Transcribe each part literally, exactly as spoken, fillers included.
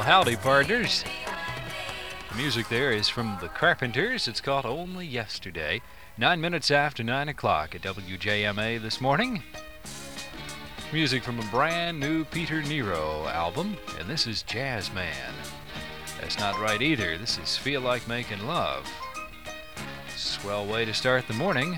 howdy, partners. The music there is from the Carpenters. It's called Only Yesterday. Nine minutes after nine o'clock at W J M A this morning. Music from a brand new Peter Nero album, and this is Jazz Man. That's not right either. This is Feel Like Making Love. Swell way to start the morning.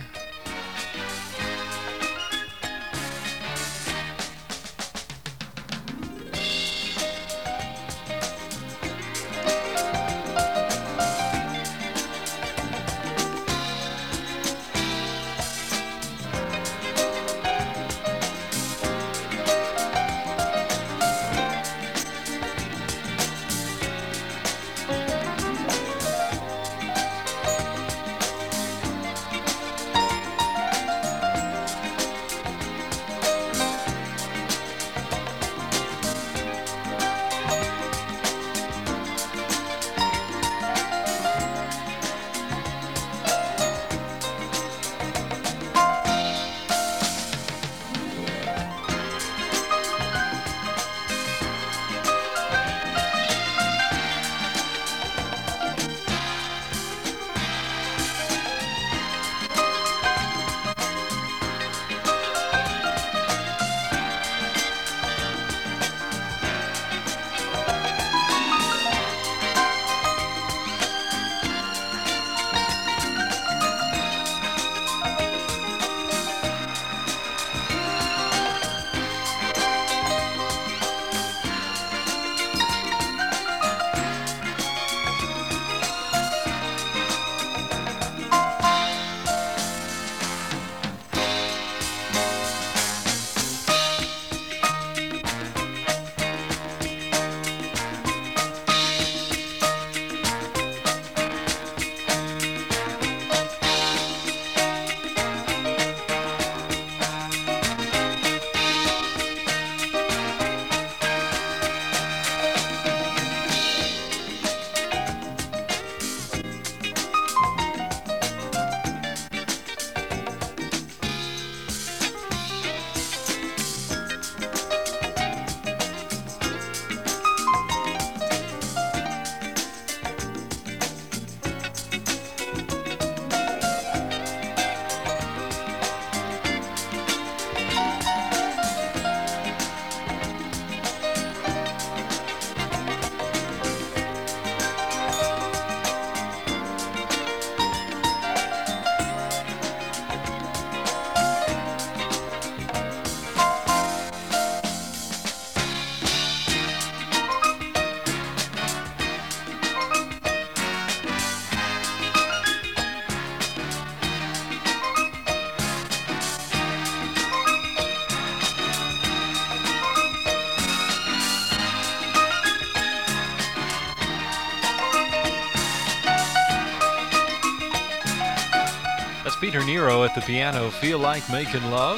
Peter Nero at the piano, Feel Like Making Love.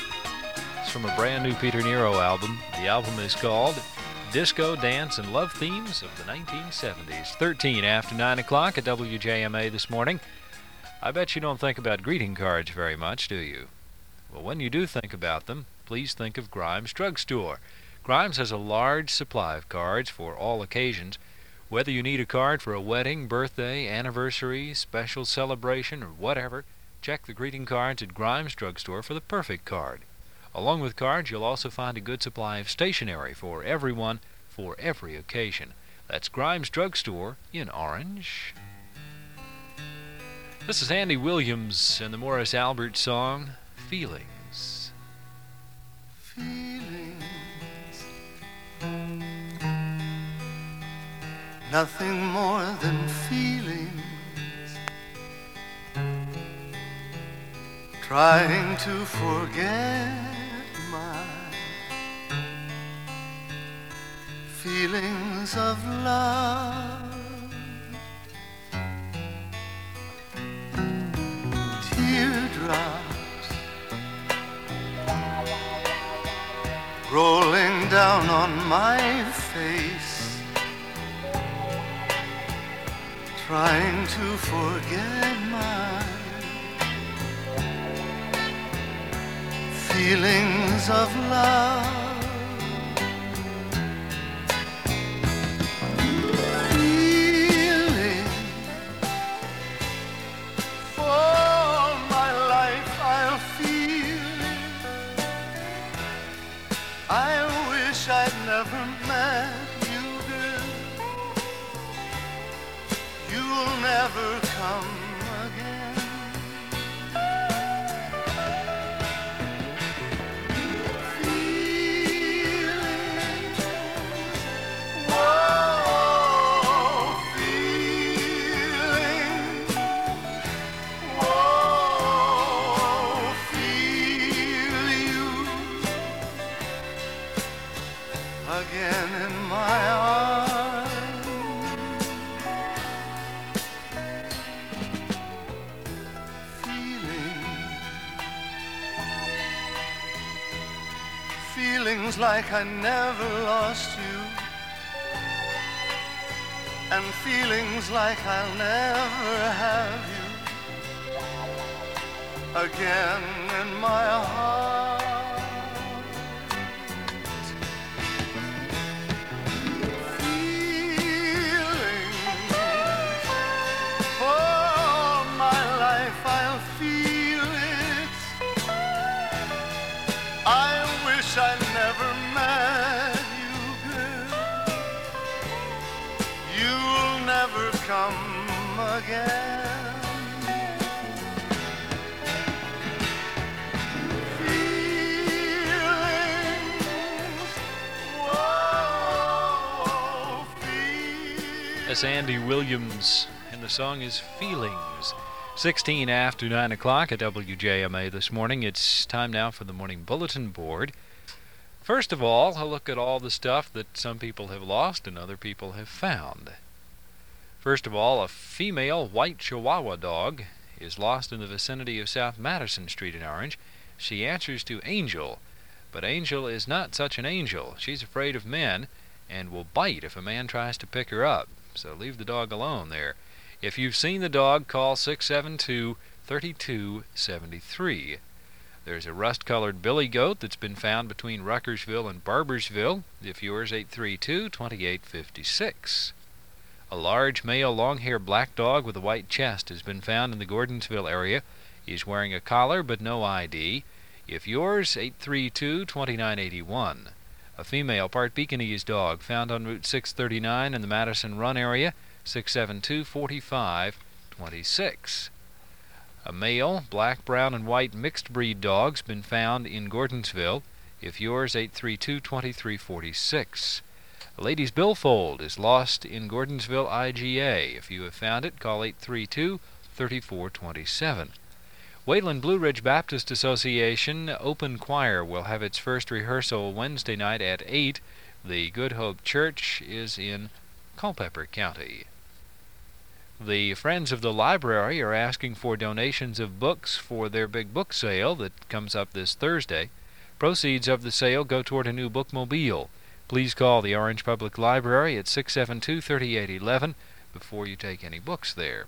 It's from a brand new Peter Nero album. The album is called Disco, Dance, and Love Themes of the nineteen seventies. thirteen after nine o'clock at W J M A this morning. I bet you don't think about greeting cards very much, do you? Well, when you do think about them, please think of Grimes Drugstore. Grimes has a large supply of cards for all occasions. Whether you need a card for a wedding, birthday, anniversary, special celebration, or whatever, check the greeting cards at Grimes Drugstore for the perfect card. Along with cards, you'll also find a good supply of stationery for everyone, for every occasion. That's Grimes Drugstore in Orange. This is Andy Williams and the Morris Albert song, Feelings. Feelings. Nothing more than feelings. Trying to forget my feelings of love. Teardrops rolling down on my face, trying to forget my feelings of love. never met you, girl, you'll never come again. Feeling, whoa, feeling, whoa, feel you again in my arms. Feeling, feelings like I never lost you, and feelings like I'll never have you again in my heart. I never met you, girl, you'll never come again. Feelings, whoa, feelings. That's Andy Williams, and the song is Feelings. sixteen after nine o'clock at W J M A this morning. It's time now for the Morning Bulletin Board. First of all, a look at all the stuff that some people have lost and other people have found. First of all, a female white Chihuahua dog is lost in the vicinity of South Madison Street in Orange. She answers to Angel, but Angel is not such an angel. She's afraid of men and will bite if a man tries to pick her up, so leave the dog alone there. If you've seen the dog, call six seven two, three two seven three. There's a rust-colored billy goat that's been found between Ruckersville and Barbersville. If yours, eight three two, two eight five six. A large male long-haired black dog with a white chest has been found in the Gordonsville area. He's wearing a collar but no I D. If yours, eight three two, two nine eight one. A female part Pekingese dog found on Route six thirty-nine in the Madison Run area, six seven two, four five two six. A male, black, brown, and white mixed breed dog's been found in Gordonsville. If yours, eight three two, two three four six. A lady's billfold is lost in Gordonsville, I G A. If you have found it, call eight three two, three four two seven. Wayland Blue Ridge Baptist Association Open Choir will have its first rehearsal Wednesday night at eight. The Good Hope Church is in Culpeper County. The Friends of the Library are asking for donations of books for their big book sale that comes up this Thursday. Proceeds of the sale go toward a new bookmobile. Please call the Orange Public Library at six seven two, three eight one one before you take any books there.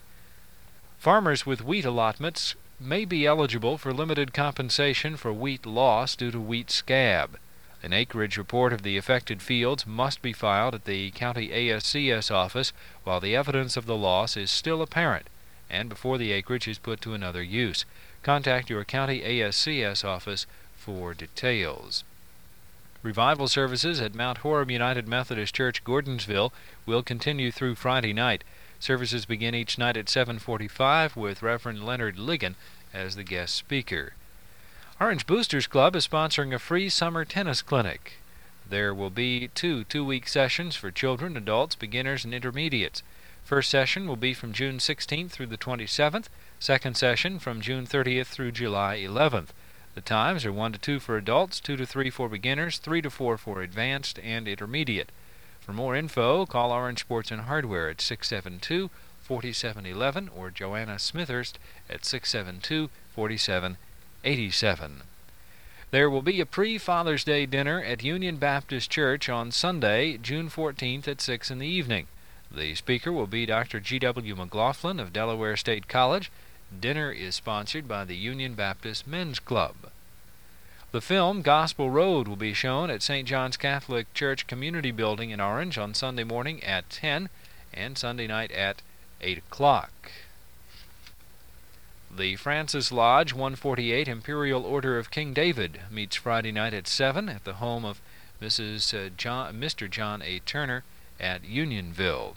Farmers with wheat allotments may be eligible for limited compensation for wheat loss due to wheat scab. An acreage report of the affected fields must be filed at the county A S C S office while the evidence of the loss is still apparent and before the acreage is put to another use. Contact your county A S C S office for details. Revival services at Mount Horeb United Methodist Church, Gordonsville, will continue through Friday night. Services begin each night at seven forty-five with Reverend Leonard Ligon as the guest speaker. Orange Boosters Club is sponsoring a free summer tennis clinic. There will be two two-week sessions for children, adults, beginners, and intermediates. First session will be from June sixteenth through the twenty-seventh. Second session from June thirtieth through July eleventh. The times are one to two for adults, two to three for beginners, three to four for advanced and intermediate. For more info, call Orange Sports and Hardware at six seven two, four seven one one or Joanna Smithhurst at six seven two, four seven eighty-seven. There will be a pre-Father's Day dinner at Union Baptist Church on Sunday, June fourteenth at six in the evening. The speaker will be Doctor G W McLaughlin of Delaware State College. Dinner is sponsored by the Union Baptist Men's Club. The film Gospel Road will be shown at Saint John's Catholic Church Community Building in Orange on Sunday morning at ten and Sunday night at eight o'clock. The Francis Lodge one forty-eight Imperial Order of King David meets Friday night at seven at the home of Missus Uh, John, Mister John A. Turner at Unionville.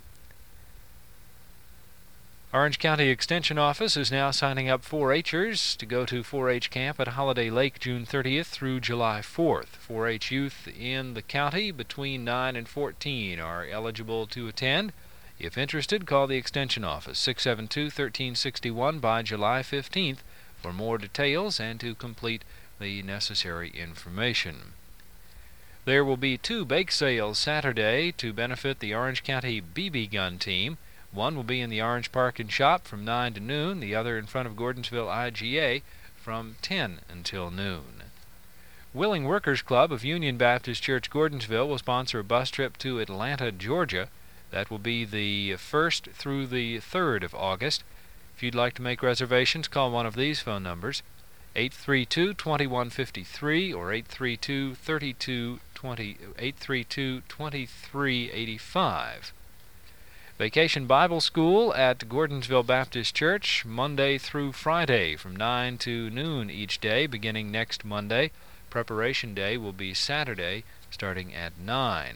Orange County Extension Office is now signing up four H'ers to go to four H camp at Holiday Lake June thirtieth through July fourth. four H youth in the county between nine and fourteen are eligible to attend. If interested, call the Extension Office, six seven two, one three six one, by July fifteenth for more details and to complete the necessary information. There will be two bake sales Saturday to benefit the Orange County B B gun team. One will be in the Orange Park and Shop from nine to noon, the other in front of Gordonsville I G A from ten until noon. Willing Workers Club of Union Baptist Church Gordonsville will sponsor a bus trip to Atlanta, Georgia. That will be the first through the third of August. If you'd like to make reservations, call one of these phone numbers, eight three two, two one five three or eight three two, three two two zero, eight three two, two three eight five. Vacation Bible School at Gordonsville Baptist Church, Monday through Friday from nine to noon each day, beginning next Monday. Preparation Day will be Saturday, starting at nine.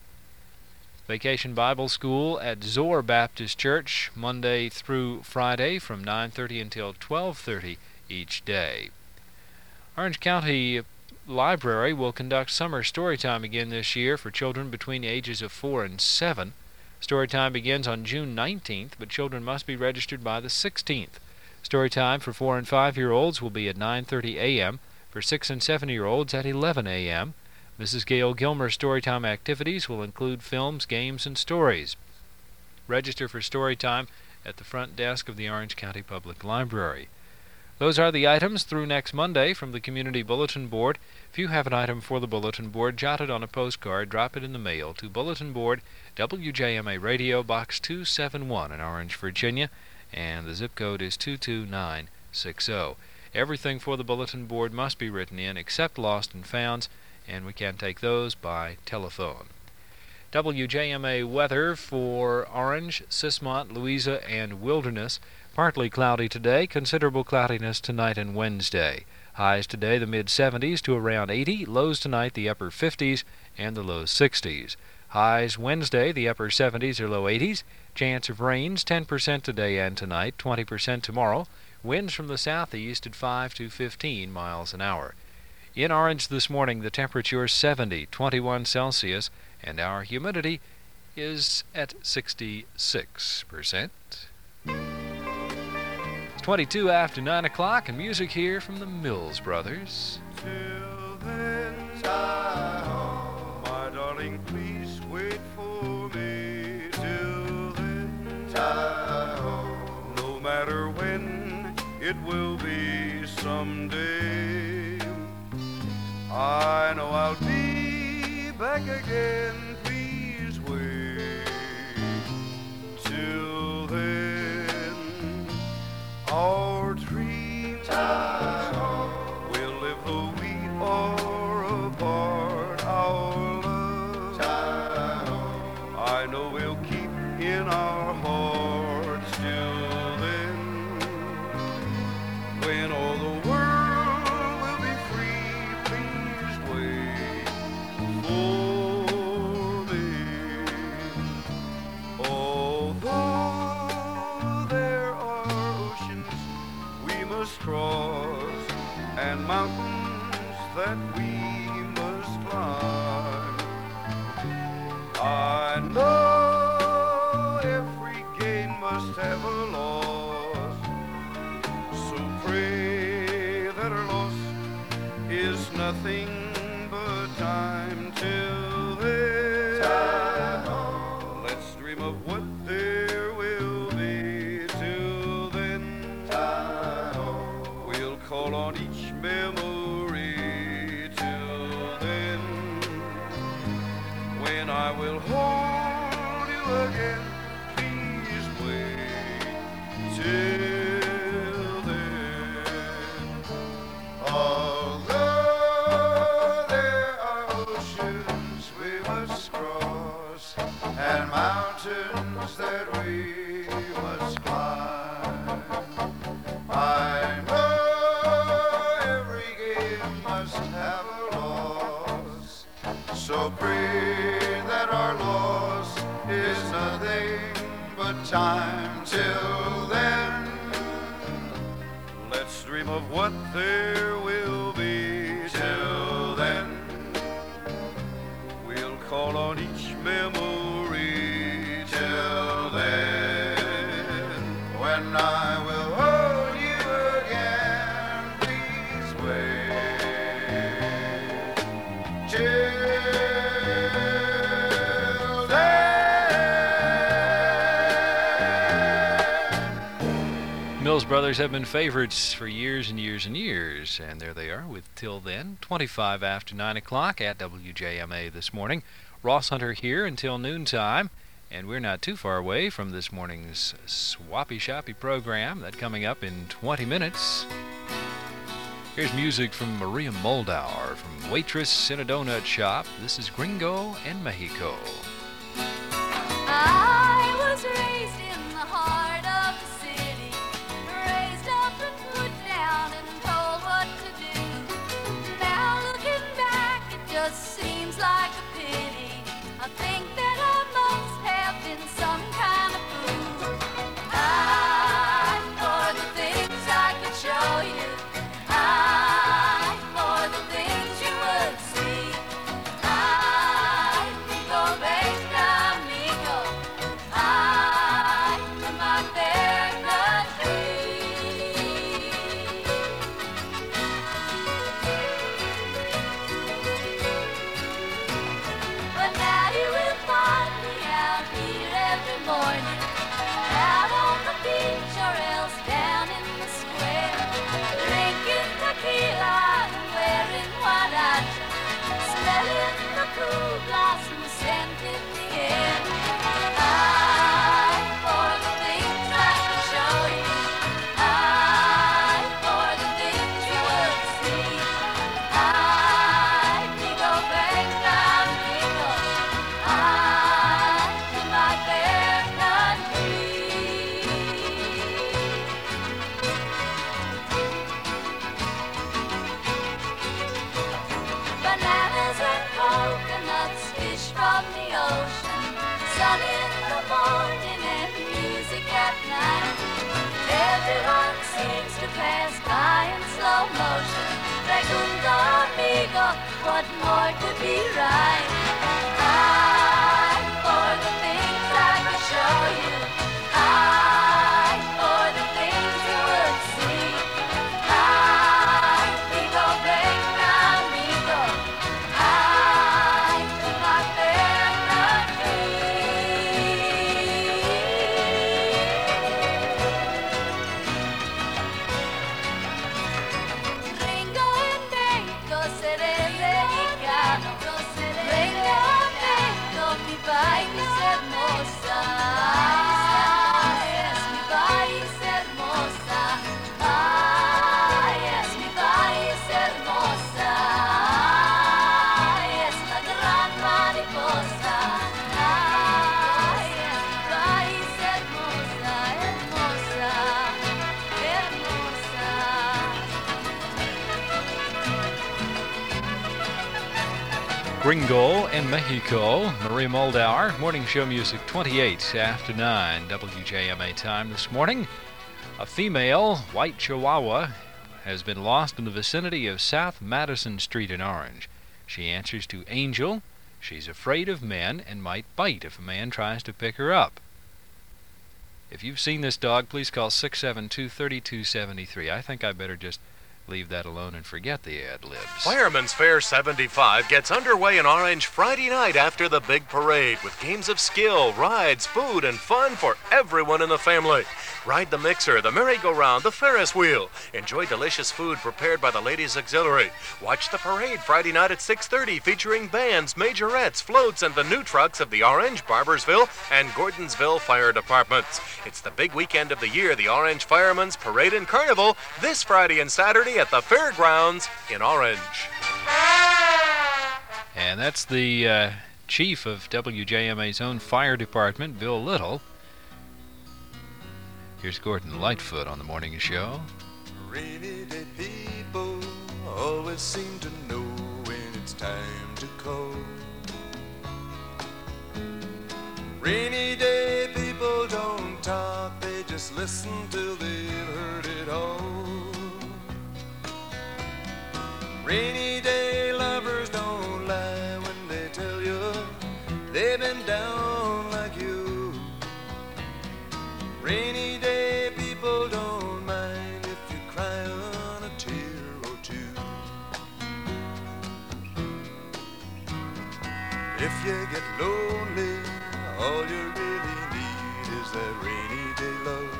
Vacation Bible School at Zoar Baptist Church, Monday through Friday from nine thirty until twelve thirty each day. Orange County Library will conduct summer storytime again this year for children between the ages of four and seven. Storytime begins on June nineteenth, but children must be registered by the sixteenth. Storytime for four and five-year-olds will be at nine thirty a.m., for six and seven-year-olds at eleven a.m. Missus Gail Gilmer's Storytime activities will include films, games, and stories. Register for Storytime at the front desk of the Orange County Public Library. Those are the items through next Monday from the Community Bulletin Board. If you have an item for the Bulletin Board, jot it on a postcard, drop it in the mail to Bulletin Board, W J M A Radio, Box two seventy-one in Orange, Virginia, and the zip code is two two nine six zero. Everything for the Bulletin Board must be written in except lost and founds, and we can take those by telephone. W J M A weather for Orange, Sismont, Louisa, and Wilderness. Partly cloudy today, considerable cloudiness tonight and Wednesday. Highs today the mid seventies to around eighty, lows tonight the upper fifties and the low sixties. Highs Wednesday the upper seventies or low eighties. Chance of rains ten percent today and tonight, twenty percent tomorrow. Winds from the southeast at five to fifteen miles an hour. In Orange this morning the temperature seventy, twenty-one Celsius, and our humidity is at sixty-six percent. It's twenty-two after nine o'clock, and music here from the Mills Brothers. Till then, Ty-ho, my darling, please wait for me. Till then, Ty-ho, no matter when, it will be someday. I know I'll be back again, please wait. Till then, our dreams will live though we are apart. Our love, I know we'll keep in our hearts. Till then, when all the world will be free, please wait for me. Although there are oceans we must cross and mountains that we must climb, I know every gain must have a loss. So pray that our loss is nothing but time. Till then, let's dream of what there will be. Till then, we'll call on each memory. Till then, when I will hold you again, please wait. Till then, although there are oceans we must cross and mountains that we must climb, I know every game must have a loss. So time. Till then, let's dream of what there will be. Till then, we'll call on each memory. Till then, when I will hold you again, please wait. Till Mills Brothers have been favorites for years and years and years, and there they are with Till Then, twenty-five after nine o'clock at W J M A this morning. Ross Hunter here until noontime, and we're not too far away from this morning's Swappy Shoppy program. That coming up in twenty minutes. Here's music from Maria Moldauer from Waitress in a Donut Shop. This is Gringo and Mexico. I was raised in the heart of the city, raised up and put down and told what to do. Now looking back, it just seems like a pity. I think that I must have been some kind of fool. I, for the things I could show you. I, for the things you would see. I, go venga, amigo. I, to my fair country. But now you will find me out here every morning, out on the beach or else down in the square, drinking tequila and wearing white eye, smelling the cool blossom scent in the air. I, for the things I could show you. I, for the things you would see. I, digo venga, amigo. I, to my fair country. Bananas and coconuts, fish from the ocean, sun in the morning and music at night. Everyone seems to pass by in slow motion. Pregunto, amigo, what more could be right? I, for the things I could show you. I, for the things you would see. I, digo venga, amigo. I, to my fair country. Gringo en México seré mexicano. Gringo en México, mi país hermosa. Es mi país hermosa. Ay, es mi país hermosa. Ay, es la gran mariposa. Ay, es mi país hermosa, hermosa, hermosa. Gringo and Mexico, Maria Moldauer, morning show music, twenty-eight after nine, W J M A time this morning. A female white chihuahua has been lost in the vicinity of South Madison Street in Orange. She answers to Angel. She's afraid of men and might bite if a man tries to pick her up. If you've seen this dog, please call six seven two, three two seven three. I think I better just leave that alone and forget the ad-libs. Fireman's Fair seventy-five gets underway in Orange Friday night after the big parade with games of skill, rides, food, and fun for everyone in the family. Ride the mixer, the merry-go-round, the Ferris wheel. Enjoy delicious food prepared by the Ladies Auxiliary. Watch the parade Friday night at six thirty featuring bands, majorettes, floats, and the new trucks of the Orange, Barbersville, and Gordonsville Fire Departments. It's the big weekend of the year, the Orange Firemen's Parade and Carnival, this Friday and Saturday at the fairgrounds in Orange. And that's the uh, chief of W J M A's own fire department, Bill Little. Here's Gordon Lightfoot on the morning show. Rainy day people always seem to know when it's time to call. Rainy day people don't listen till they've heard it all. Rainy day lovers don't lie when they tell you they've been down like you. Rainy day people don't mind if you cry on a tear or two. If you get lonely, all you really need is that rainy day love.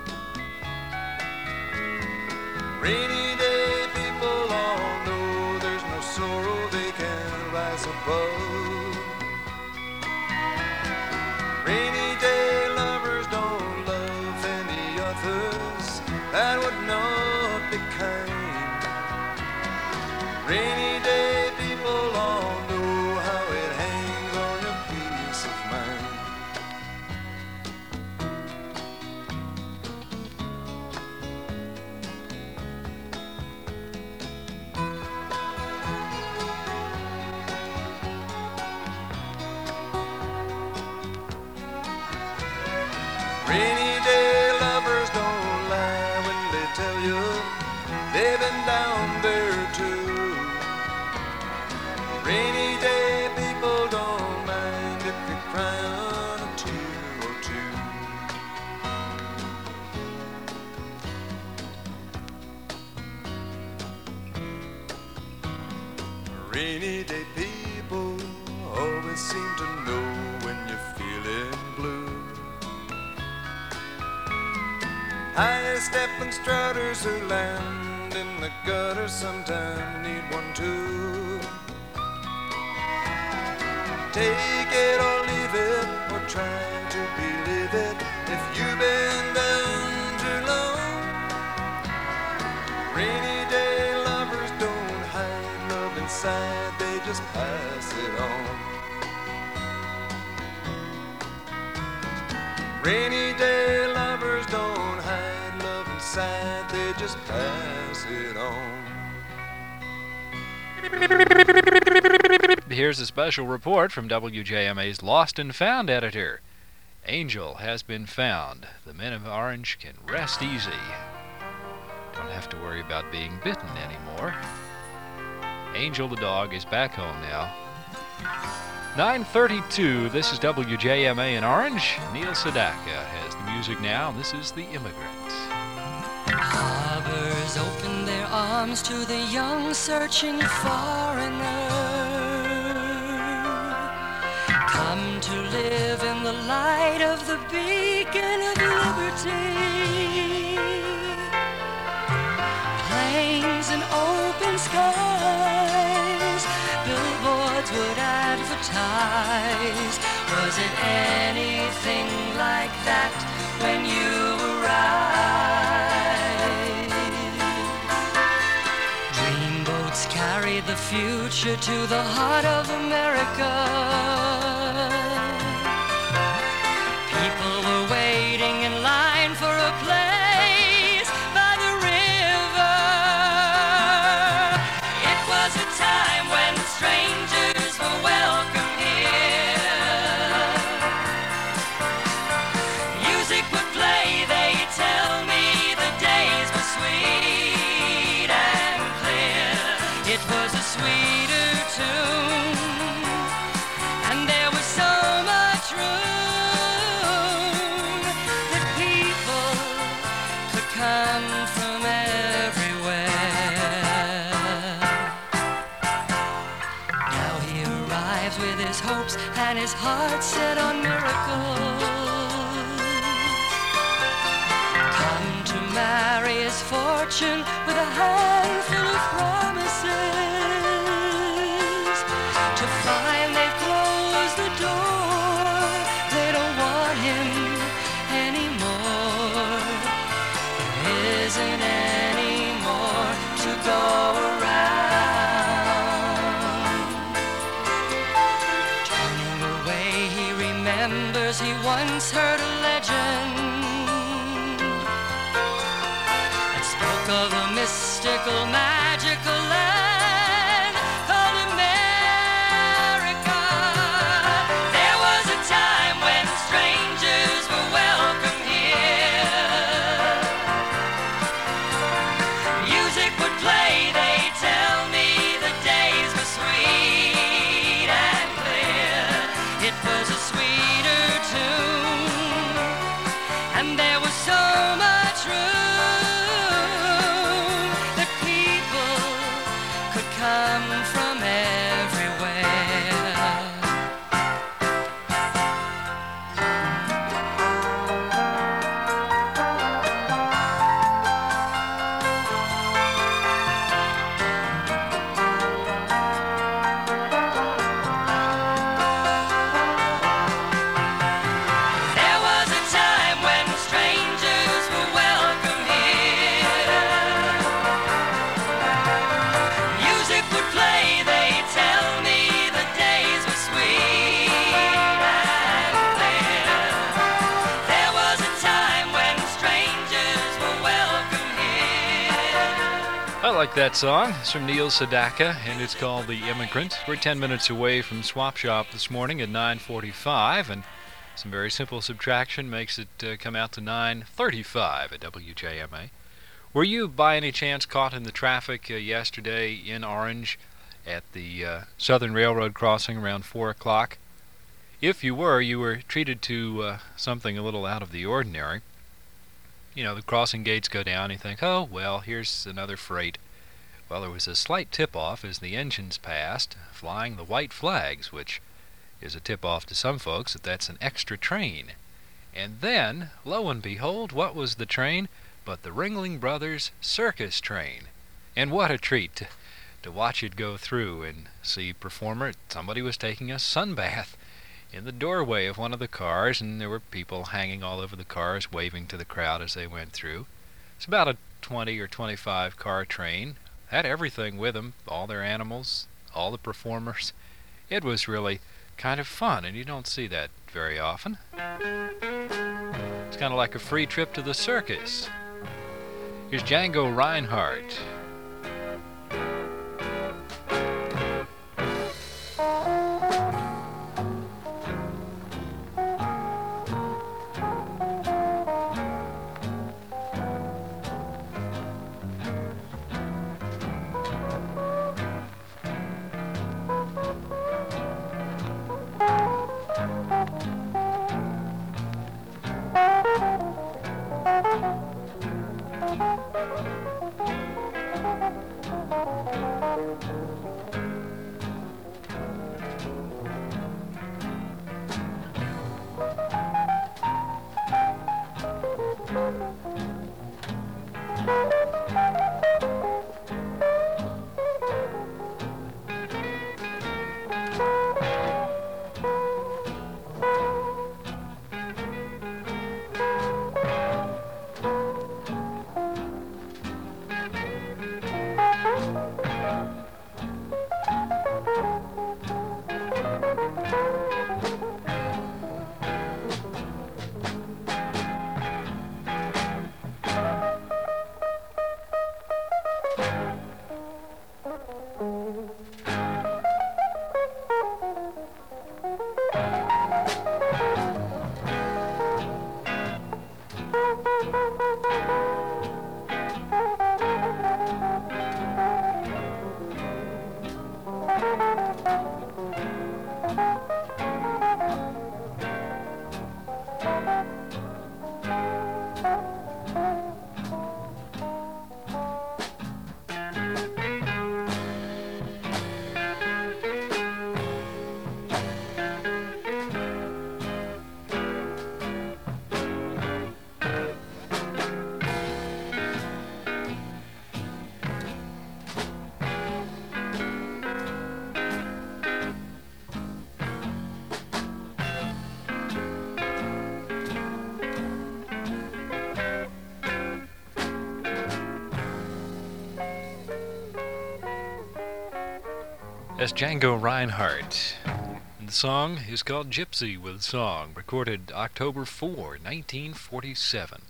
Rainy day people all know there's no sorrow they can rise above. Rainy day lovers don't love any others, that would not be kind. Rainy day people all know how it hangs on your peace of mind. Rainy day lovers don't lie when they tell you they've been down there too. Rainy day people don't mind if you cry on a tear or two. Rainy day people always seem to know when you're feeling blue. High stepping strutters who land in the gutter sometimes need one too. Take it or leave it, or try to believe it if you've been down too long. Rainy day lovers don't hide love inside, they just pass it on. Rainy day lovers don't hide love inside, they just pass it on. Here's a special report from W J M A's Lost and Found editor. Angel has been found. The men of Orange can rest easy. Don't have to worry about being bitten anymore. Angel the dog is back home now. nine thirty-two, this is W J M A in Orange. Neil Sedaka has the music now. This is The Immigrant. Harbors open their arms to the young searching foreigner. Come to live in the light of the beacon of liberty. Plains and open skies, billboards would advertise. Was it anything like that when you arrived? Dreamboats carried the future to the heart of America. People were waiting in line for a place by the river. It was a time when strangers were welcome here. Music would play, they tell me the days were sweet and clear. It was a sweeter tune, and there was so much room that people could come from everywhere. Now he arrives with his hopes and his heart set on miracles. Come to marry his fortune with a handful of promises. To find they've closed the door, they don't want him anymore. There isn't any more to go around. Turning away, he remembers he once heard a legend that spoke of a mystical, magical land called America. There was a time when strangers were welcome here. was a sweeter tune, and there was so much room that people could come from everywhere. There was a time when strangers were welcome here. Music would play, they tell me the days were sweet and clear. There was a time when strangers were welcome here. I like that song. It's from Neil Sedaka, and it's called The Immigrant. We're ten minutes away from Swap Shop this morning at nine forty-five, and some very simple subtraction makes it uh, come out to nine thirty-five at W J M A. Were you, by any chance, caught in the traffic uh, yesterday in Orange at the uh, Southern Railroad crossing around four o'clock? If you were, you were treated to uh, something a little out of the ordinary. You know, the crossing gates go down, and you think, oh, well, here's another freight. Well, there was a slight tip-off as the engines passed, flying the white flags, which is a tip-off to some folks that that's an extra train. And then, lo and behold, what was the train but the Ringling Brothers circus train? And what a treat to, to watch it go through and see performer. Somebody was taking a sunbath in the doorway of one of the cars, and there were people hanging all over the cars, waving to the crowd as they went through. It's about a twenty or twenty-five car train. Had everything with them, all their animals, all the performers. It was really kind of fun, and you don't see that very often. It's kind of like a free trip to the circus. Here's Django Reinhardt. That's Django Reinhardt. And the song is called Gypsy with Song, recorded October fourth, nineteen forty-seven.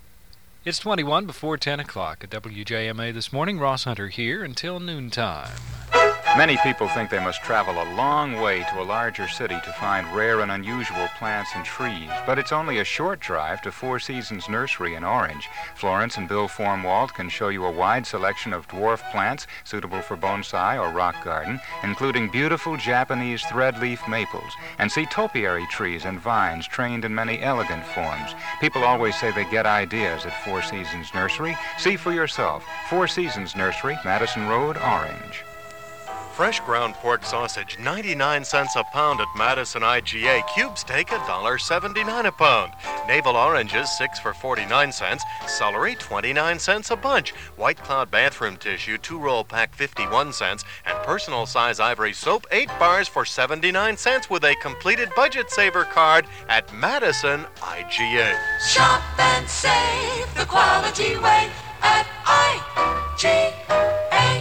It's twenty-one before ten o'clock at W J M A this morning. Ross Hunter here until noontime. Many people think they must travel a long way to a larger city to find rare and unusual plants and trees, but it's only a short drive to Four Seasons Nursery in Orange. Florence and Bill Formwalt can show you a wide selection of dwarf plants suitable for bonsai or rock garden, including beautiful Japanese threadleaf maples, and see topiary trees and vines trained in many elegant forms. People always say they get ideas at Four Seasons Nursery. See for yourself. Four Seasons Nursery, Madison Road, Orange. Fresh ground pork sausage, ninety-nine cents a pound at Madison I G A. Cube steak, one dollar seventy-nine a pound. Navel oranges, six for forty-nine cents. Celery, twenty-nine cents a bunch. White Cloud bathroom tissue, two-roll pack, fifty-one cents. And personal size ivory soap, eight bars for seventy-nine cents with a completed budget saver card at Madison I G A. Shop and save the quality way at I G A.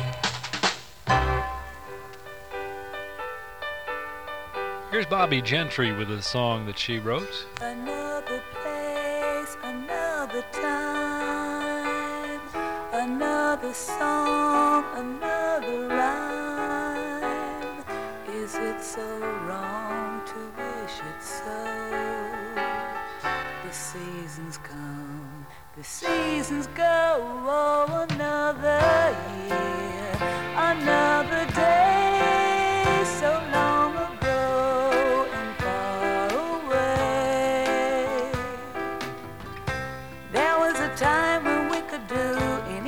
Here's Bobby Gentry with a song that she wrote. Another place, another time, another song, another rhyme. Is it so wrong to wish it so? The seasons come, the seasons go. Oh, another year, another day, so long ago. Time when we could do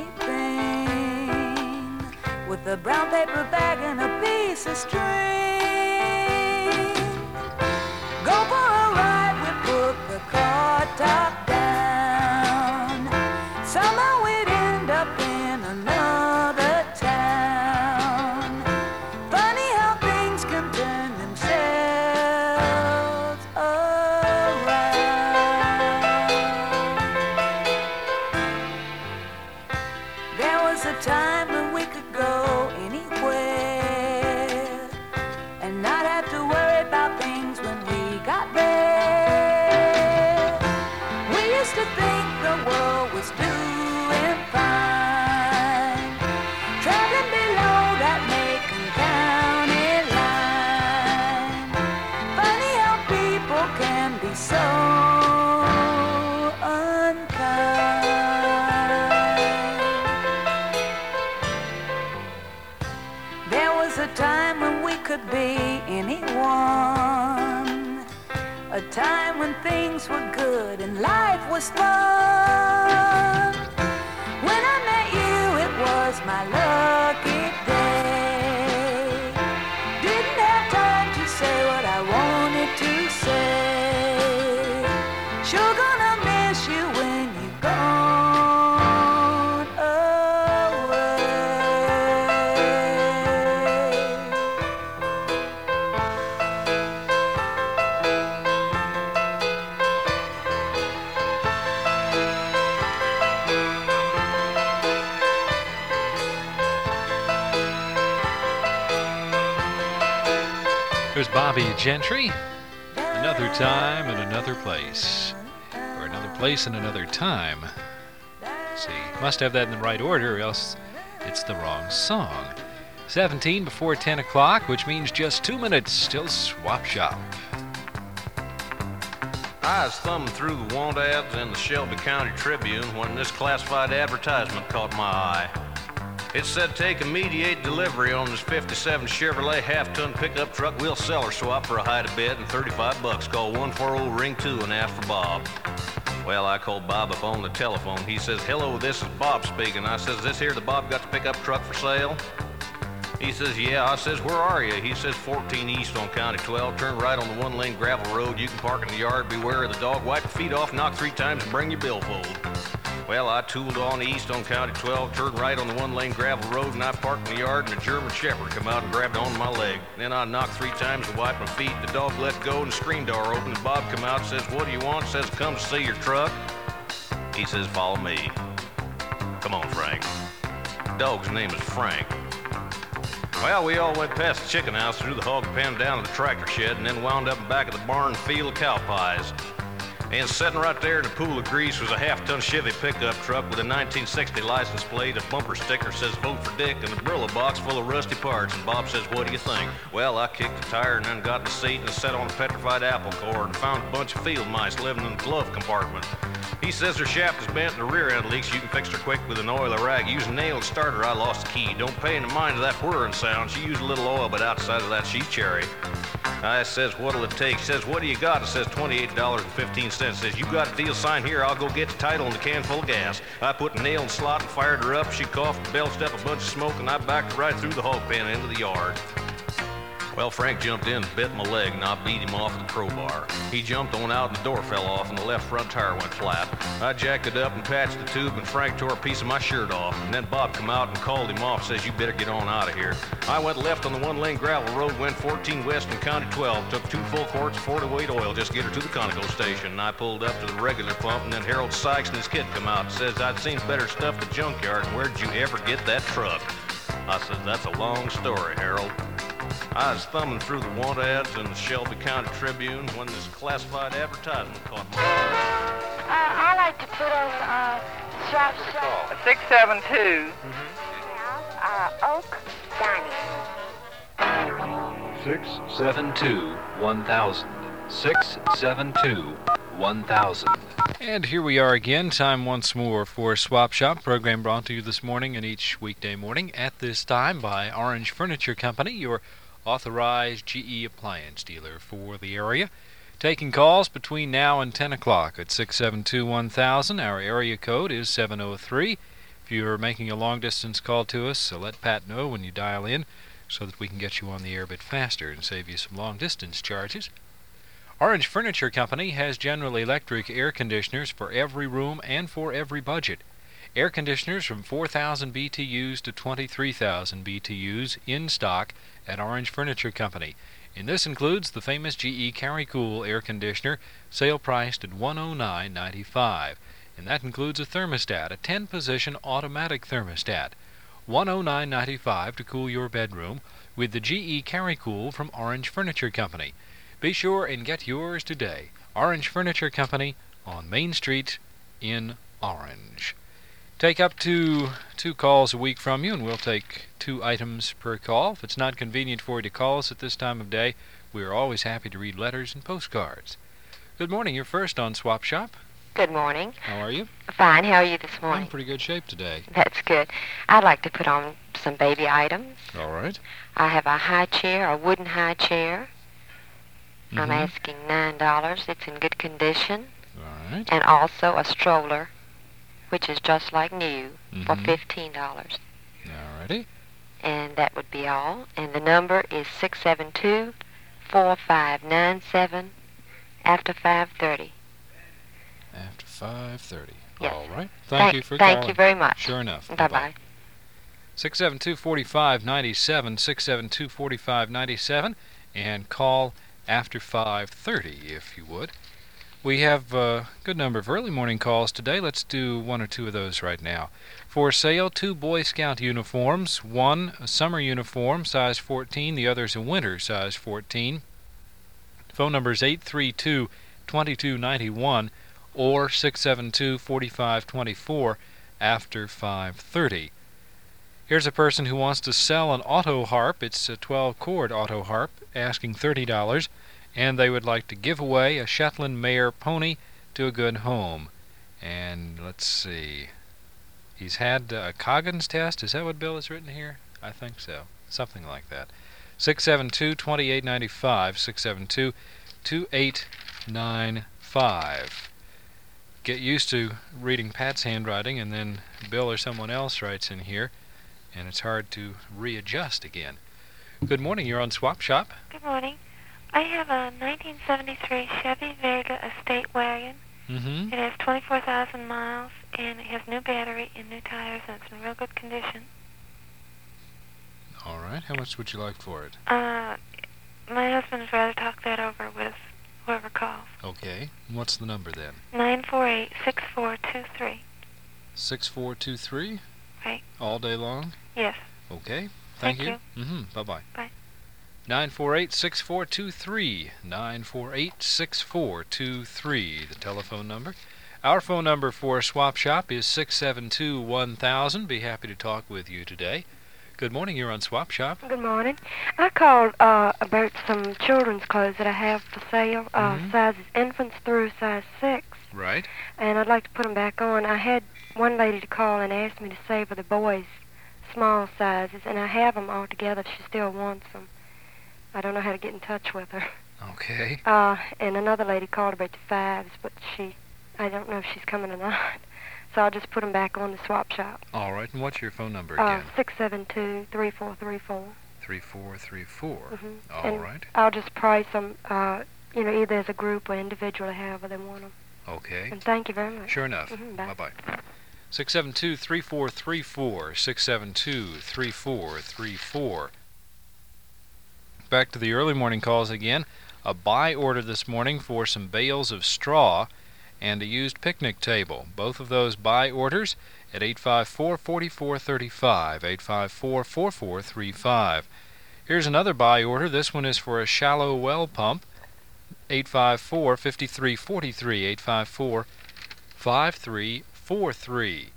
anything with a brown paper bag and a piece of string. Go for a ride, we put the car top down. Somehow we'd end up in another town. Funny how things can turn themselves around. A time when we could go anywhere and not have to worry about things when we got there. We used to think the world was doing fine, traveling below that Macon County line. Funny how people can be so unkind. A time when we could be anyone, a time when things were good and life was fun. When I met you, it was my lucky day. Didn't have time to say what I wanted to say. Sure gonna miss you when you're gone away. There's Bobby Gentry. Another time and another place. Or another place and another time. Let's see. Must have that in the right order or else it's the wrong song. seventeen before ten o'clock, which means just two minutes till Swap Shop. I was thumbing through the want ads in the Shelby County Tribune when this classified advertisement caught my eye. It said take immediate delivery on this fifty-seven Chevrolet half-ton pickup truck. We'll sell or swap for a hide a bid and thirty-five bucks. Call one four zero ring two and ask for Bob. Well, I called Bob up on the telephone. He says, hello, this is Bob speaking. I says, this here the Bob got the pickup truck for sale? He says, yeah. I says, where are you? He says, fourteen East on County twelve. Turn right on the one-lane gravel road. You can park in the yard. Beware of the dog. Wipe your feet off, knock three times, and bring your billfold. Well, I tooled on east on County twelve, turned right on the one-lane gravel road, and I parked in the yard, and a German Shepherd come out and grabbed onto my leg. Then I knocked three times to wipe my feet. The dog let go, and the screen door opened, and Bob come out and says, what do you want? Says, come to see your truck. He says, follow me. Come on, Frank. Dog's name is Frank. Well, we all went past the chicken house, through the hog pen, down to the tractor shed, and then wound up in back of the barn field of cow pies. And sitting right there in a pool of grease was a half-ton Chevy pickup truck with a nineteen sixty license plate, a bumper sticker says vote for Dick, and a Brillo box full of rusty parts. And Bob says, what do you think? Well, I kicked the tire and then got in the seat and sat on a petrified apple core and found a bunch of field mice living in the glove compartment. He says her shaft is bent and the rear end leaks. You can fix her quick with an oil or rag. Use a nail and starter. I lost the key. Don't pay any mind to that whirring sound. She used a little oil, but outside of that, she's cherry. I says, what'll it take? She says, what do you got? It says twenty-eight dollars and fifteen cents. Says, you got a deal sign here. I'll go get the title and the can full of gas. I put a nail in the slot and fired her up. She coughed and belched up a bunch of smoke, and I backed her right through the hog pen into the yard. Well, Frank jumped in and bit my leg, and I beat him off with a crowbar. He jumped on out, and the door fell off, and the left front tire went flat. I jacked it up and patched the tube, and Frank tore a piece of my shirt off. And then Bob come out and called him off, says, you better get on out of here. I went left on the one-lane gravel road, went fourteen west and counted twelve, took two full quarts of forty-weight oil just to get her to the Conoco station. And I pulled up to the regular pump, and then Harold Sykes and his kid come out and says, I'd seen better stuff at the junkyard, and where'd you ever get that truck? I said, that's a long story, Harold. I was thumbing through the want ads in the Shelby County Tribune when this classified advertisement caught my eye. Uh, I like to put on uh, Shop Shop. six seven two. Uh, Oak Dining. six seven two, one thousand. six seven two, one thousand. And here we are again, time once more for Swap Shop, program brought to you this morning and each weekday morning at this time by Orange Furniture Company, your authorized G E appliance dealer for the area. Taking calls between now and ten o'clock at six seven two, one thousand. Our area code is seven oh three. If you're making a long-distance call to us, uh, let Pat know when you dial in so that we can get you on the air a bit faster and save you some long-distance charges. Orange Furniture Company has General Electric air conditioners for every room and for every budget. Air conditioners from four thousand B T Us to twenty-three thousand B T Us in stock at Orange Furniture Company. And this includes the famous G E CarryCool air conditioner, sale priced at one hundred nine dollars and ninety-five cents. And that includes a thermostat, a ten-position automatic thermostat. one hundred nine dollars and ninety-five cents to cool your bedroom with the G E CarryCool from Orange Furniture Company. Be sure and get yours today. Orange Furniture Company on Main Street in Orange. Take up to two calls a week from you, and we'll take two items per call. If it's not convenient for you to call us at this time of day, we are always happy to read letters and postcards. Good morning. You're first on Swap Shop. Good morning. How are you? Fine. How are you this I'm morning? in pretty good shape today. That's good. I'd like to put on some baby items. All right. I have a high chair, a wooden high chair. I'm Mhm. asking nine dollars. It's in good condition. All right. And also a stroller, which is just like new, for Mhm. fifteen dollars. All righty. And that would be all. And the number is six seven two, four five nine seven after five thirty. After five thirty. Yes. All right. Thank, you for Thank calling. you very much. Sure enough. Bye-bye. six seven two, four five nine seven, six seven two, four five nine seven, and call after five thirty if you would. We have a good number of early morning calls today. Let's do one or two of those right now. For sale, two Boy Scout uniforms. One a summer uniform, size fourteen. The other's a winter, size fourteen. Phone number is eight three two, two two nine one or six seven two, four five two four after five thirty. Here's a person who wants to sell an auto harp. It's a twelve-chord auto harp, asking thirty dollars, and they would like to give away a Shetland mare pony to a good home. And let's see. He's had a Coggins test. Is that what Bill has written here? I think so. Something like that. six seven two, two eight nine five, six seven two, two eight nine five. Get used to reading Pat's handwriting, and then Bill or someone else writes in here, and it's hard to readjust again. Good morning. You're on Swap Shop. Good morning. I have a nineteen seventy-three Chevy Vega estate wagon. Mm-hmm. It has twenty-four thousand miles, and it has new battery and new tires, and it's in real good condition. All right. How much would you like for it? Uh, my husband would rather talk that over with whoever calls. Okay. What's the number then? nine four eight, six four two three. six four two three? Right. All day long? Yes. Okay. Thank, Thank you. Mm-hmm. Bye-bye. Bye. nine four eight, six four two three. nine four eight, six four two three, the telephone number. Our phone number for Swap Shop is six seven two, one thousand. Be happy to talk with you today. Good morning, you're on Swap Shop. Good morning. I called uh, about some children's clothes that I have for sale, uh, Mhm. sizes infants through size six, Right. and I'd like to put them back on. I had one lady to call and ask me to save her the boys' small sizes, and I have them all together. She still wants them. I don't know how to get in touch with her. Okay. Uh, and another lady called about the fives, but she, I don't know if she's coming or not. So I'll just put them back on the Swap Shop. All right, and what's your phone number Uh, again? six seven two, three four three four. three four three four. Mhm. All And right. I'll just price them, uh, you know, either as a group or individually, however they want them. Okay. And thank you very much. Sure enough. Mhm, bye. Bye-bye. six seven two, three four three four. six seven two, three four three four. Back to the early morning calls again. A buy order this morning for some bales of straw and a used picnic table. Both of those buy orders at eight five four, four four three five. eight five four, four four three five. Here's another buy order. This one is for a shallow well pump. eight five four, five three four three. eight five four, five three four three.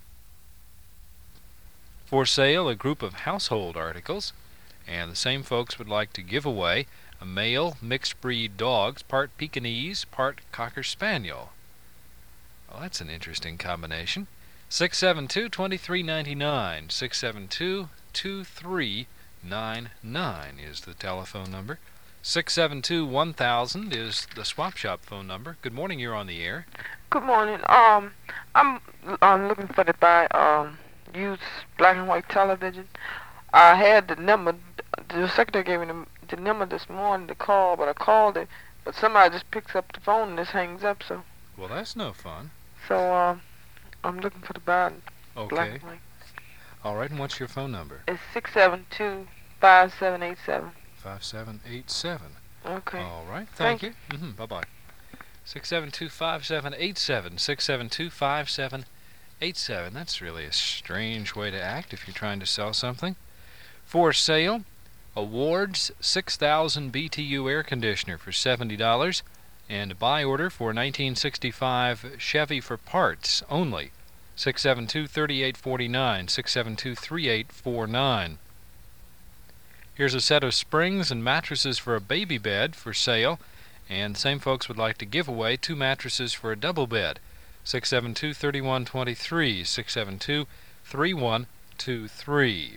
For sale, a group of household articles. And the same folks would like to give away a male mixed breed dogs, part Pekingese, part Cocker Spaniel. Well, that's an interesting combination. six seven two, two three nine nine. six seven two, two three nine nine is the telephone number. six seven two, one thousand is the Swap Shop phone number. Good morning, you're on the air. Good morning. Um, I'm I'm looking for to buy um used black and white television. I had the number. The secretary gave me the, the number this morning to call, but I called it, but somebody just picks up the phone and just hangs up. So Well, that's no fun. so um, I'm looking for to buy black Okay. and white. All right, and what's your phone number? It's six seven two five seven eight seven. five seven eight seven. Okay. All right, thank, Thank you. Mm-hmm, bye-bye. six seven two, five seven eight seven. six seven two, five seven eight seven. That's really a strange way to act if you're trying to sell something. For sale, a Ward's six thousand B T U air conditioner for seventy dollars and a buy order for nineteen sixty-five Chevy for parts only. six seven two, three eight four nine. six seven two, three eight four nine. Here's a set of springs and mattresses for a baby bed for sale, and the same folks would like to give away two mattresses for a double bed. six seven two, three one two three. six seven two, three one two three.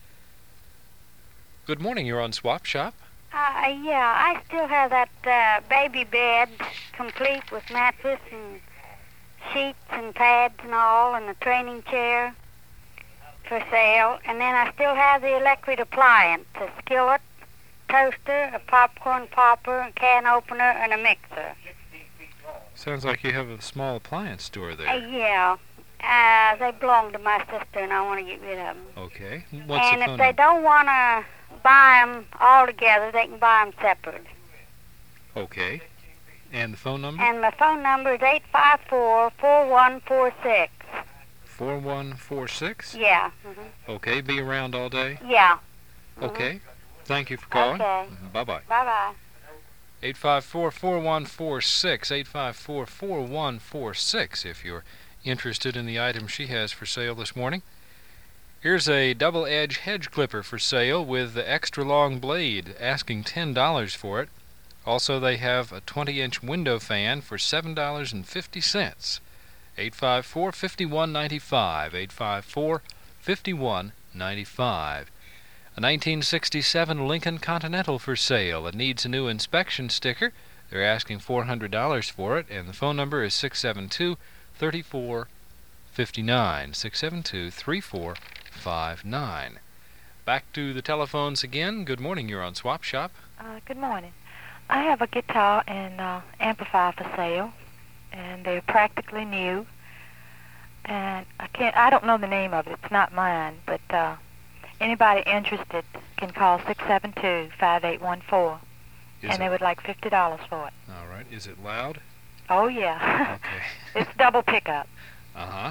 Good morning, you're on Swap Shop. Uh, yeah, I still have that uh, baby bed complete with mattress and sheets and pads and all, and a training chair for sale. And then I still have the electric appliance, a skillet, toaster, a popcorn popper, a can opener, and a mixer. Sounds like you have a small appliance store there. Uh, yeah, uh, they belong to my sister, and I want to get rid of them. Okay. What's and the if phone they number? don't want to buy them all together, they can buy them separate. Okay. And the phone number? And my phone number is eight five four, four one four six. four one four six? Yeah. Mm-hmm. Okay, be around all day? Yeah. Okay. Thank you for calling. Okay. Mhm, bye-bye. Bye-bye. eight five four, four one four six. eight five four, four one four six if you're interested in the item she has for sale this morning. Here's a double-edge hedge clipper for sale with the extra long blade, asking ten dollars for it. Also, they have a twenty-inch window fan for seven dollars and fifty cents. eight five four, five one nine five. eight five four, five one nine five. A nineteen sixty-seven Lincoln Continental for sale. It needs a new inspection sticker. They're asking four hundred dollars for it, and the phone number is six seven two, three four five nine. six seven two, three four five nine. Back to the telephones again. Good morning, you're on Swap Shop. Uh, good morning. I have a guitar and uh, amplifier for sale, and they're practically new. And I can't, I don't know the name of it. It's not mine, but uh, anybody interested can call six seven two, five eight one four, Is and they it- would like fifty dollars for it. All right. Is it loud? Oh, yeah. Okay. It's double pickup. Uh-huh.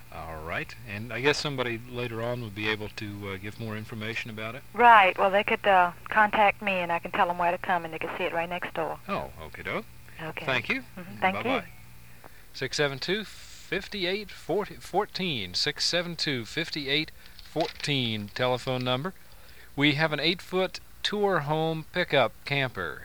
All right. And I guess somebody later on would be able to uh, give more information about it? Right. Well, they could uh, contact me, and I can tell them where to come, and they can see it right next door. Oh, okay, doke. Okay. Thank you. Mm-hmm. Thank Bye-bye. you. six seven two, five eight one four, six seven two, five eight one four telephone number. We have an eight-foot tour home pickup camper.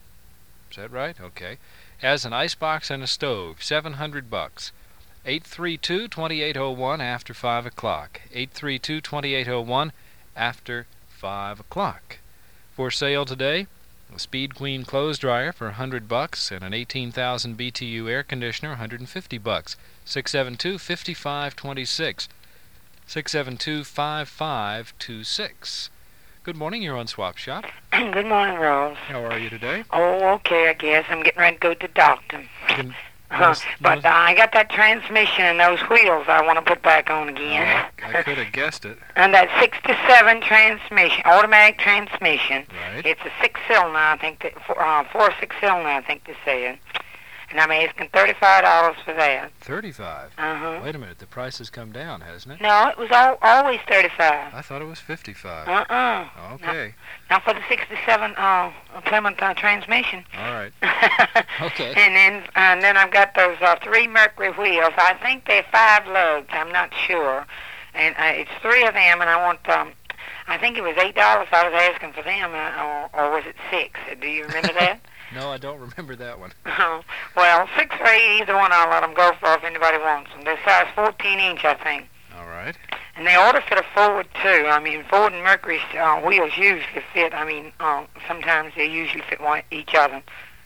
Is that right? Okay. Has an icebox and a stove, seven hundred bucks. eight three two, two eight zero one after five o'clock. eight three two, two eight zero one after five o'clock. For sale today, a Speed Queen clothes dryer for one hundred bucks and an eighteen thousand B T U air conditioner, one hundred fifty bucks. six seven two, five five two six. six seven two, five five two six. Good morning, you're on Swap Shop. Good morning, Rose. How are you today? Oh, okay, I guess. I'm getting ready to go to the doctor. Can, Uh, notice- but notice- uh, I got that transmission and those wheels I want to put back on again. Oh, I could have guessed it. And that sixty-seven transmission, automatic transmission. Right. It's a six-cylinder, I think, that, four, uh, four six-cylinder, I think they said. And I'm asking thirty-five dollars for that. thirty-five. Uh-huh. Wait a minute, the price has come down, hasn't it? No, it was al always thirty-five. I thought it was fifty-five. Uh-uh. Okay. Now for the sixty-seven uh, Plymouth uh, transmission. All right. Okay. And then and then I've got those uh, three Mercury wheels. I think they're five lugs. I'm not sure. And uh, it's three of them, and I want, um, I think it was eight dollars I was asking for them, uh, or, or was it six? Do you remember that? No, I don't remember that one. Oh, well, six or eight, either one I'll let them go for if anybody wants them. They're size fourteen inch, I think. All right. And they ought to fit a Ford, too. I mean, Ford and Mercury's uh, wheels usually fit. I mean, uh, sometimes they usually fit one, each other.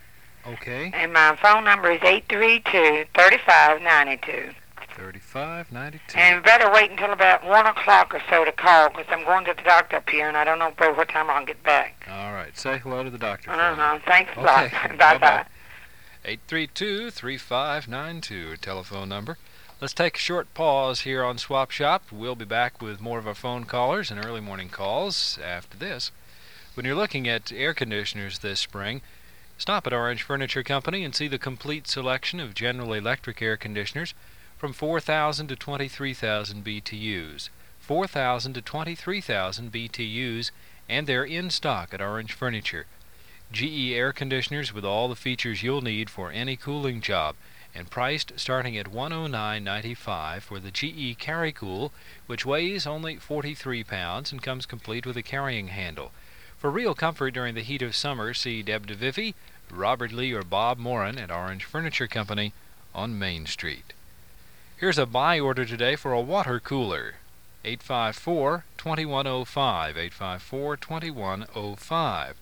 Okay. And my phone number is eight three two, three five nine two. thirty-five ninety-two. And better wait until about one o'clock or so to call, because I'm going to the doctor up here, and I don't know by what time I'll get back. All right. Say hello to the doctor. for me. Uh-huh. Thanks a Okay. lot. Bye-bye. eight three two, three five nine two, telephone number. Let's take a short pause here on Swap Shop. We'll be back with more of our phone callers and early morning calls after this. When you're looking at air conditioners this spring, stop at Orange Furniture Company and see the complete selection of General Electric air conditioners from four thousand to twenty-three thousand B T Us. four thousand to twenty-three thousand B T Us, and they're in stock at Orange Furniture. G E air conditioners with all the features you'll need for any cooling job, and priced starting at one hundred nine ninety-five for the G E CarryCool, which weighs only forty-three pounds and comes complete with a carrying handle. For real comfort during the heat of summer, see Deb DeVivi, Robert Lee, or Bob Moran at Orange Furniture Company on Main Street. Here's a buy order today for a water cooler. eight five four, two one zero five, eight five four, two one zero five.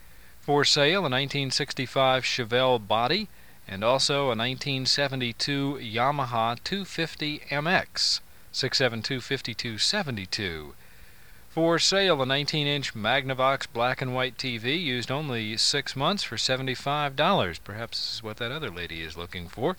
For sale, a nineteen sixty-five Chevelle body and also a nineteen seventy-two Yamaha two fifty M X, six seven two, five two seven two. For sale, a nineteen inch Magnavox black and white T V used only six months for seventy-five dollars. Perhaps this is what that other lady is looking for.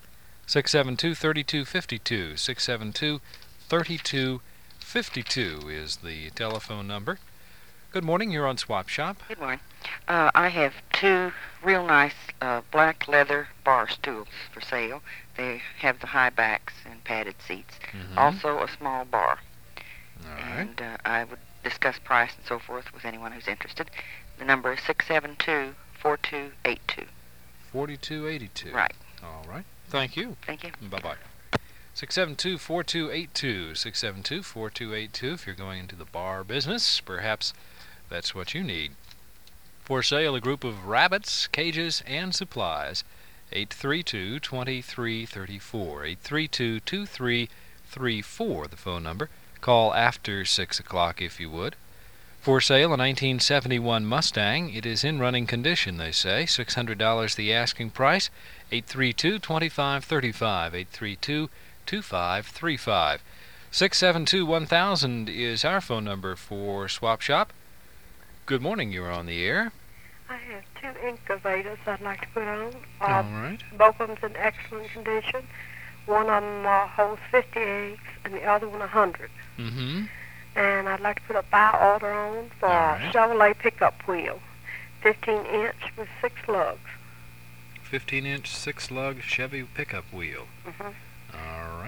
six seven two, three two five two, six seven two, three two five two is the telephone number. Good morning, you're on Swap Shop. Good morning. Uh, I have two real nice uh, black leather bar stools for sale. They have the high backs and padded seats. Mhm. Also a small bar. All right. And uh, I would discuss price and so forth with anyone who's interested. The number is six seven two, four two eight two. forty-two eighty-two. Right. All right. Thank you. Thank you. Bye-bye. six seven two, four two eight two, six seven two, four two eight two. If you're going into the bar business, perhaps that's what you need. For sale, a group of rabbits, cages, and supplies. eight three two, two three three four. eight three two, two three three four, the phone number. Call after six o'clock if you would. For sale, a nineteen seventy-one Mustang. It is in running condition, they say. six hundred dollars the asking price. eight three two, two five three five. eight three two, two five three five. six seven two, one thousand is our phone number for Swap Shop. Good morning, you're on the air. I have two incubators I'd like to put on. Uh, All right. Both of them's in excellent condition. One of them uh, holds fifty eggs, and the other one one hundred. Mm-hmm. And I'd like to put a buy order on for All a right. Chevrolet pickup wheel, fifteen inch with six lugs. fifteen inch, six lug Chevy pickup wheel. Mm-hmm. All right.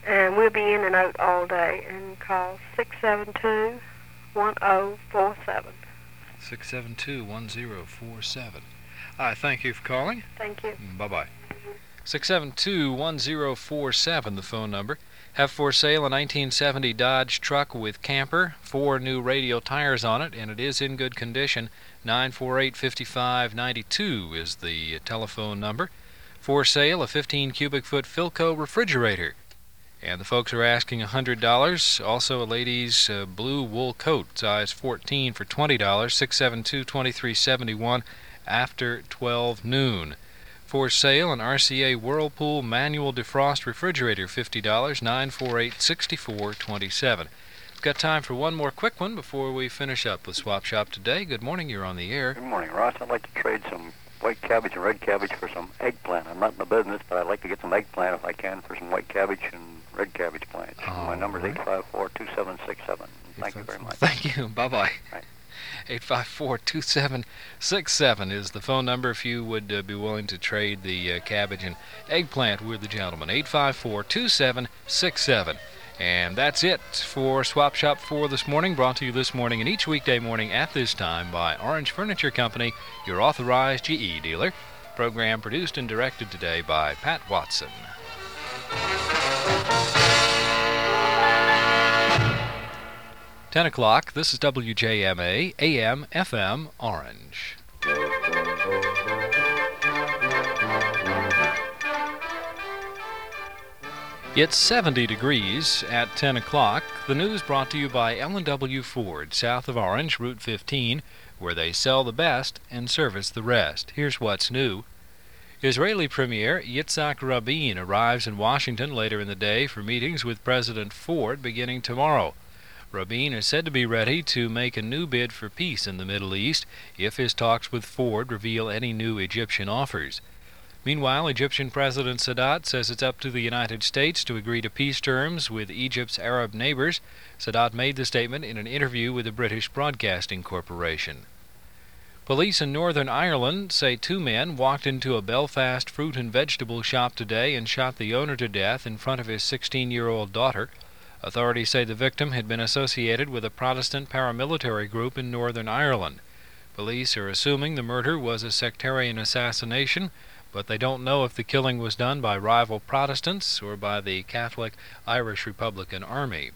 And we'll be in and out all day. And call six seven two, one oh four seven. six seven two, one oh four seven. I thank you for calling. Thank you. Bye-bye. six seven two, one oh four seven, the phone number. Have for sale a nineteen seventy Dodge truck with camper, four new radial tires on it, and it is in good condition. nine four eight, five five nine two is the telephone number. For sale, a fifteen cubic foot Philco refrigerator. And the folks are asking one hundred dollars. Also a lady's uh, blue wool coat, size fourteen, for twenty dollars. six seven two, two three seven one after twelve noon. For sale, an R C A Whirlpool manual defrost refrigerator, fifty dollars. nine four eight, six four two seven. We've got time for one more quick one before we finish up with Swap Shop today. Good morning, you're on the air. Good morning, Ross. I'd like to trade some white cabbage and red cabbage for some eggplant. I'm not in the business, but I'd like to get some eggplant if I can for some white cabbage and red cabbage plants. All My number is right. eight five four, two seven six seven. Thank you very much. Thank you. Bye-bye. Right. eight five four, two seven six seven is the phone number if you would uh, be willing to trade the uh, cabbage and eggplant with the gentleman. eight five four, two seven six seven. And that's it for Swap Shop for this morning, brought to you this morning and each weekday morning at this time by Orange Furniture Company, your authorized G E dealer. Program produced and directed today by Pat Watson. ten o'clock, this is W J M A, A M, F M, Orange. It's seventy degrees at ten o'clock. The news brought to you by L and W Ford, south of Orange, Route fifteen, where they sell the best and service the rest. Here's what's new. Israeli Premier Yitzhak Rabin arrives in Washington later in the day for meetings with President Ford beginning tomorrow. Rabin is said to be ready to make a new bid for peace in the Middle East if his talks with Ford reveal any new Egyptian offers. Meanwhile, Egyptian President Sadat says it's up to the United States to agree to peace terms with Egypt's Arab neighbors. Sadat made the statement in an interview with the British Broadcasting Corporation. Police in Northern Ireland say two men walked into a Belfast fruit and vegetable shop today and shot the owner to death in front of his sixteen-year-old daughter. Authorities say the victim had been associated with a Protestant paramilitary group in Northern Ireland. Police are assuming the murder was a sectarian assassination, but they don't know if the killing was done by rival Protestants or by the Catholic Irish Republican Army.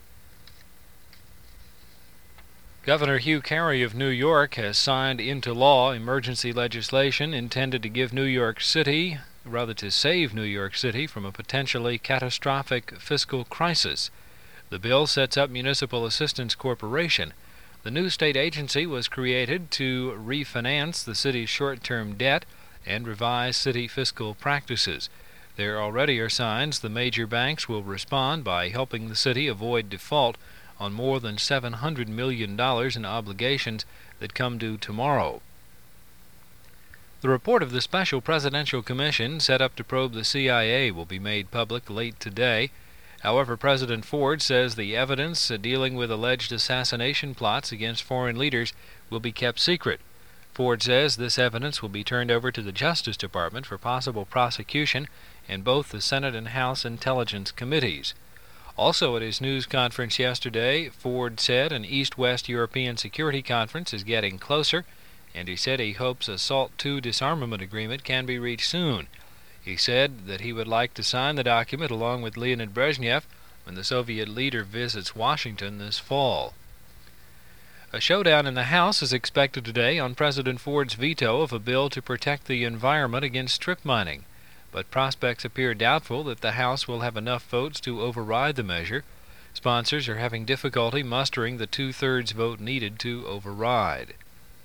Governor Hugh Carey of New York has signed into law emergency legislation intended to give New York City, rather to save New York City from a potentially catastrophic fiscal crisis. The bill sets up Municipal Assistance Corporation. The new state agency was created to refinance the city's short-term debt and revise city fiscal practices. There already are signs the major banks will respond by helping the city avoid default on more than seven hundred million dollars in obligations that come due tomorrow. The report of the Special Presidential Commission set up to probe the C I A will be made public late today. However, President Ford says the evidence dealing with alleged assassination plots against foreign leaders will be kept secret. Ford says this evidence will be turned over to the Justice Department for possible prosecution in both the Senate and House Intelligence Committees. Also at his news conference yesterday, Ford said an East-West European Security Conference is getting closer, and he said he hopes a SALT two disarmament agreement can be reached soon. He said that he would like to sign the document along with Leonid Brezhnev when the Soviet leader visits Washington this fall. A showdown in the House is expected today on President Ford's veto of a bill to protect the environment against strip mining, but prospects appear doubtful that the House will have enough votes to override the measure. Sponsors are having difficulty mustering the two-thirds vote needed to override.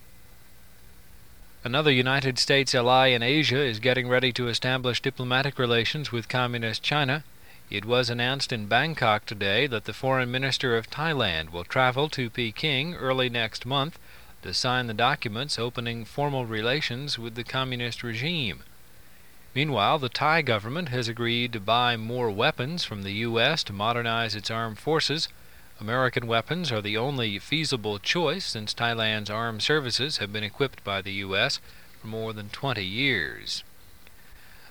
Another United States ally in Asia is getting ready to establish diplomatic relations with Communist China. It was announced in Bangkok today that the foreign minister of Thailand will travel to Peking early next month to sign the documents opening formal relations with the communist regime. Meanwhile, the Thai government has agreed to buy more weapons from the U S to modernize its armed forces. American weapons are the only feasible choice since Thailand's armed services have been equipped by the U S for more than twenty years.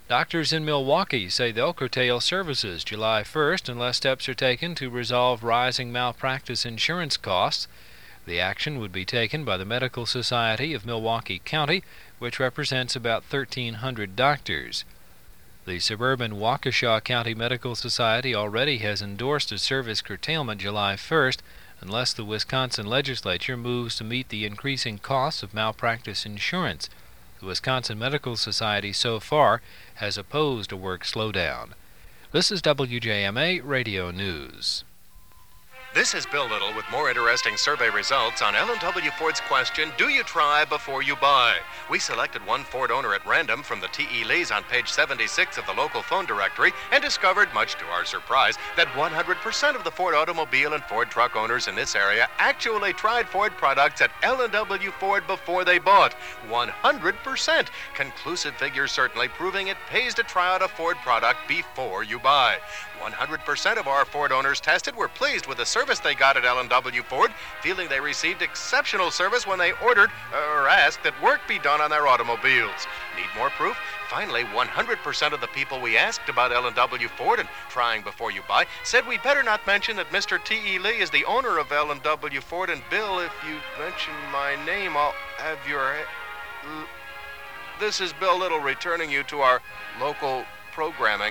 Doctors in Milwaukee say they'll curtail services July first unless steps are taken to resolve rising malpractice insurance costs. The action would be taken by the Medical Society of Milwaukee County, which represents about thirteen hundred doctors. The suburban Waukesha County Medical Society already has endorsed a service curtailment July first unless the Wisconsin legislature moves to meet the increasing costs of malpractice insurance. The Wisconsin Medical Society so far has opposed a work slowdown. This is W J M A Radio News. This is Bill Little with more interesting survey results on L and W Ford's question, do you try before you buy? We selected one Ford owner at random from the T E Lees on page seventy-six of the local phone directory and discovered, much to our surprise, that one hundred percent of the Ford automobile and Ford truck owners in this area actually tried Ford products at L and W Ford before they bought. one hundred percent. Conclusive figures certainly proving it pays to try out a Ford product before you buy. one hundred percent of our Ford owners tested were pleased with the service they got at L and W Ford, feeling they received exceptional service when they ordered or asked that work be done on their automobiles. Need more proof? Finally, one hundred percent of the people we asked about L and W Ford and trying before you buy said we better not mention that Mister T E Lee is the owner of L and W Ford, and Bill, if you mention my name, I'll have your... he- This is Bill Little returning you to our local programming.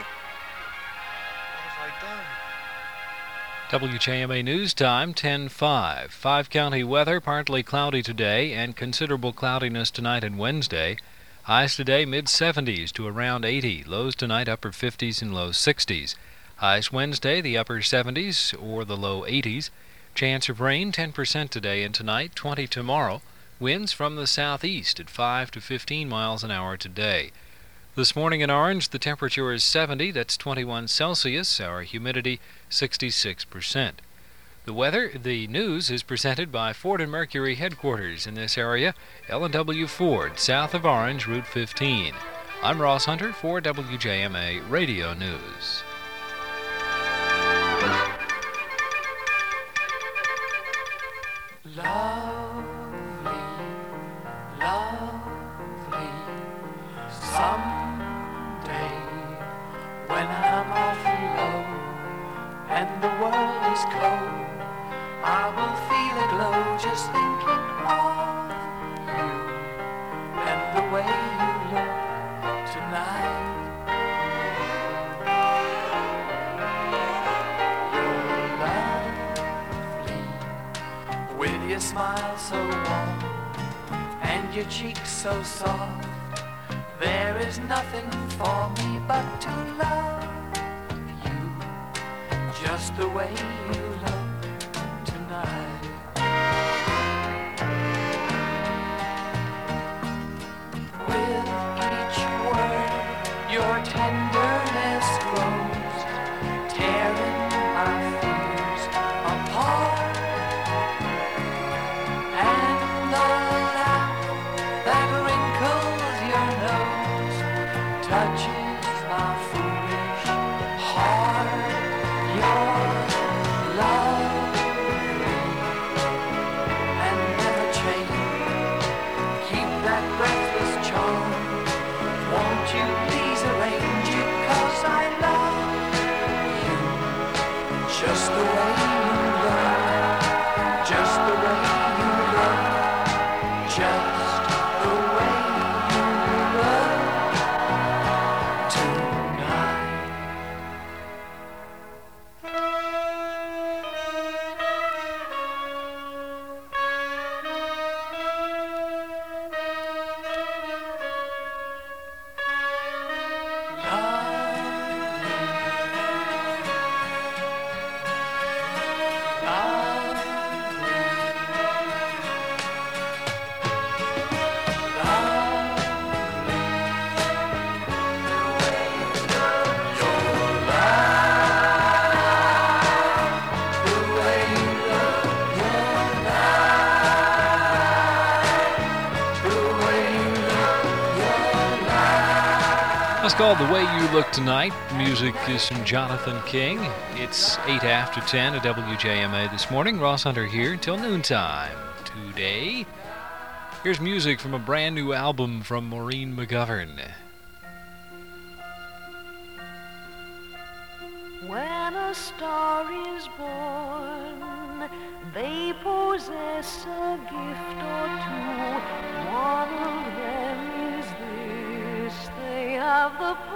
What have I done? W J M A News Time, ten five. Five-county weather, partly cloudy today and considerable cloudiness tonight and Wednesday. Highs today mid-seventies to around eighty. Lows tonight upper fifties and low sixties. Highs Wednesday the upper seventies or the low eighties. Chance of rain ten percent today and tonight, twenty tomorrow. Winds from the southeast at five to fifteen miles an hour today. This morning in Orange, the temperature is seventy, that's twenty-one Celsius, our humidity sixty-six percent. The weather, the news is presented by Ford and Mercury headquarters in this area, L and W Ford, south of Orange, Route fifteen. I'm Ross Hunter for W J M A Radio News. Lovely, lovely, someday when I'm awfully low and the world is cold, I will feel a glow just thinking of you and the way you look tonight. You're lovely with your smile so warm and your cheeks so soft. There is nothing for me but to love you just the way you look tonight. With each word your tenderness grows, tearing my fears apart. And the laugh that wrinkles your nose touches my foolish heart. You're lovely and never change. Keep that breathless charm. Won't you please arrange it? 'Cause I love you just the way you look, just the way you look, just the way you look tonight. It's called The Way You Look Tonight. Music is from Jonathan King. It's eight after ten at W J M A this morning. Ross Hunter here until noontime today. Here's music from a brand new album from Maureen McGovern. When a star is born, they possess a gift or two. One of them is this: they have the